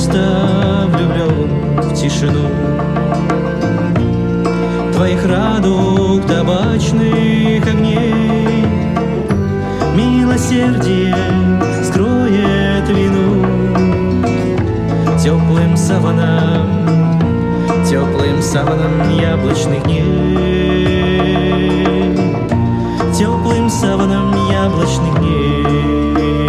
просто влюблен в тишину твоих радуг, табачных огней. Милосердие скроет вину теплым саваном яблочных дней, теплым саваном яблочных дней.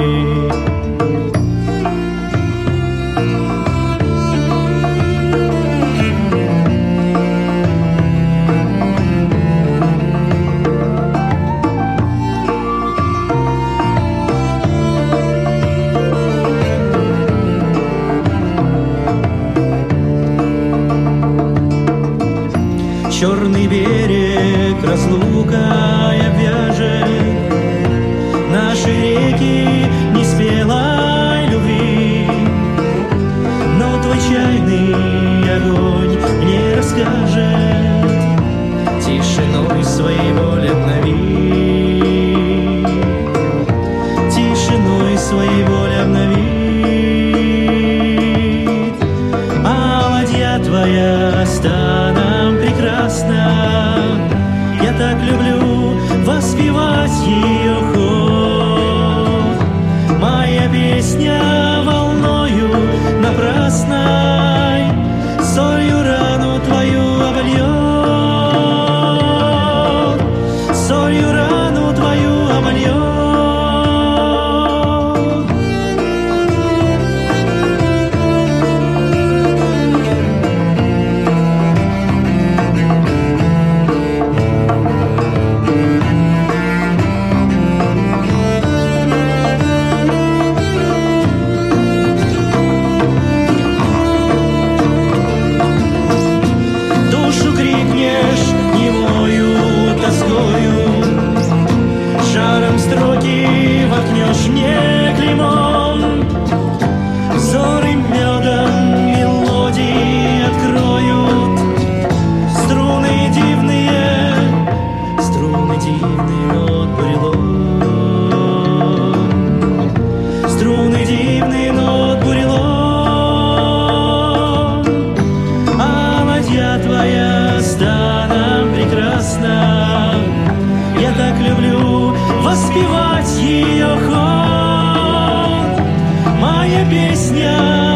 Черный берег разлука и обвяжет наши реки неспелой любви, но твой чайный огонь мне расскажет, тишиной своей воли обнови, тишиной своей воли обнови. А ладья твоя станом прекрасна, я так люблю воспевать ее ход. Моя песня волною напрасной солью рану твою обольет, солью рану твою обольет. Строки воткнешь мне клеймом, взоры медом мелодии откроют, струны дивные нот бурелом, струны дивные нот бурелом. А ладья твоя станом прекрасна, я так люблю воспевать ее ход. Моя песня